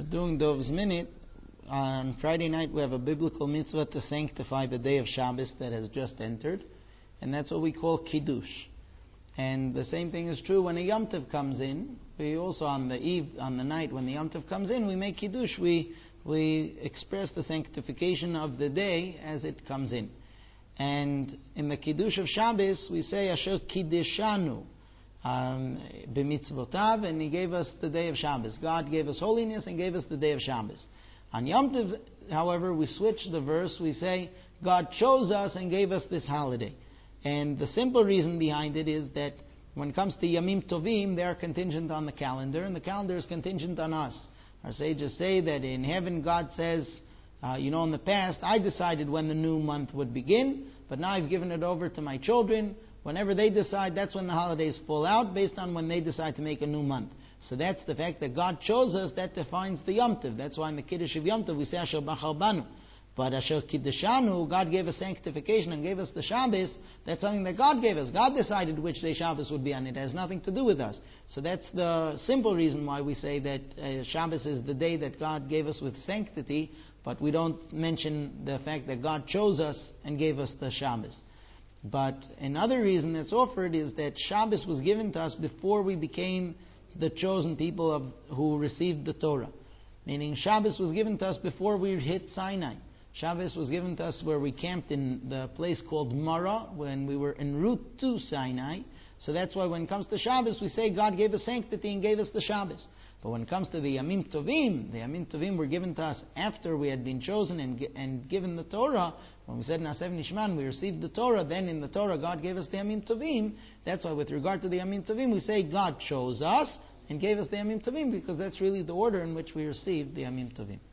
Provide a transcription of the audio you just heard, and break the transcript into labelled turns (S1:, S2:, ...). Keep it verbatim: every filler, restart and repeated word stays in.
S1: We're doing Dov's Minute. On Friday night we have a biblical mitzvah to sanctify the day of Shabbos that has just entered, and that's what we call Kiddush. And the same thing is true when a Yom Tov comes in. We also on the eve, on the night when the Yom Tov comes in, we make Kiddush. We we express the sanctification of the day as it comes in. And in the Kiddush of Shabbos, we say Asher Kiddeshanu um, b'mitzvotav, and He gave us the day of Shabbos. God gave us holiness and gave us the day of Shabbos. On Yom Tov, however, we switch the verse. We say God chose us and gave us this holiday. And the simple reason behind it is that when it comes to Yamim Tovim, they are contingent on the calendar, and the calendar is contingent on us. Our sages say that in heaven God says, uh, you know, in the past, I decided when the new month would begin, but now I've given it over to my children. Whenever they decide, that's when the holidays fall out, based on when they decide to make a new month. So that's the fact that God chose us, that defines the Yom Tov. That's why in the Kiddush of Yom Tov we say Asher Bachar Banu. But Asher Kiddeshanu, God gave us sanctification and gave us the Shabbos. That's something that God gave us. God decided which day Shabbos would be on. It has nothing to do with us. So that's the simple reason why we say that uh, Shabbos is the day that God gave us with sanctity, but we don't mention the fact that God chose us and gave us the Shabbos. But another reason that's offered is that Shabbos was given to us before we became the chosen people of, who received the Torah. Meaning Shabbos was given to us before we hit Sinai. Shabbos was given to us where we camped in the place called Mara when we were en route to Sinai. So that's why when it comes to Shabbos, we say God gave us sanctity and gave us the Shabbos. But when it comes to the Yamim Tovim, the Yamim Tovim were given to us after we had been chosen and, and given the Torah. When we said Nasev Nishman, we received the Torah, then in the Torah God gave us the Yamim Tovim. That's why with regard to the Yamim Tovim, we say God chose us and gave us the Yamim Tovim, because that's really the order in which we received the Yamim Tovim.